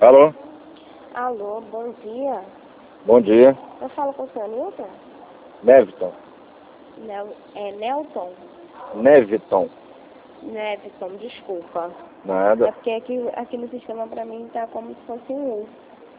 Alô? Alô, bom dia. Bom dia. Eu falo com o senhor Newton? Neviton. Nelton? Neviton. Neviton, desculpa. É Nada. porque aqui no sistema pra mim tá como se fosse um U.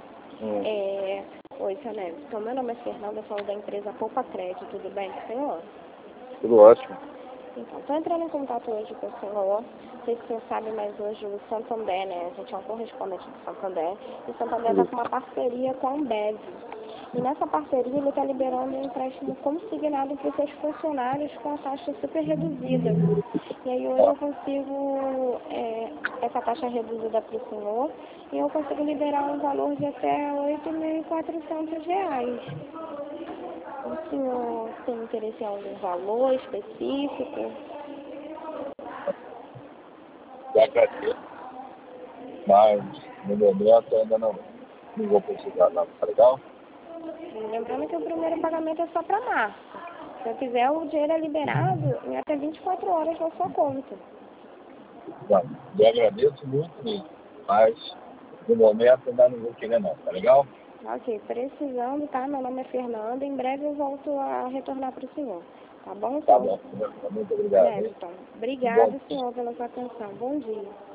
Oi, seu Neviton. Meu nome é Fernanda, eu falo da empresa Poupa Crédito, tudo bem com o senhor? Tudo ótimo. Então, estou entrando em contato hoje com o senhor. Não sei se o senhor sabe, mas hoje o Santander, né? A gente é um correspondente do Santander. E o Santander está com uma parceria com a Ambev. E nessa parceria ele está liberando um empréstimo consignado para os seus funcionários com a taxa super reduzida. E aí hoje eu consigo essa taxa reduzida para o senhor e eu consigo liberar um valor de até R$ 8.400. O senhor tem interesse em algum valor específico? Eu agradeço, mas no momento ainda não vou precisar não, tá legal? Lembrando que o primeiro pagamento é só para março. Se eu quiser, o dinheiro é liberado em até 24 horas na sua conta. Não, eu agradeço muito mesmo, mas no momento ainda não vou querer não, tá legal? Ok, precisando, tá? Meu nome é Fernanda. Em breve eu volto a retornar para o senhor. Tá bom, Tá senhor? bom, muito obrigado. Então, obrigado, senhor, pela sua atenção. Bom dia.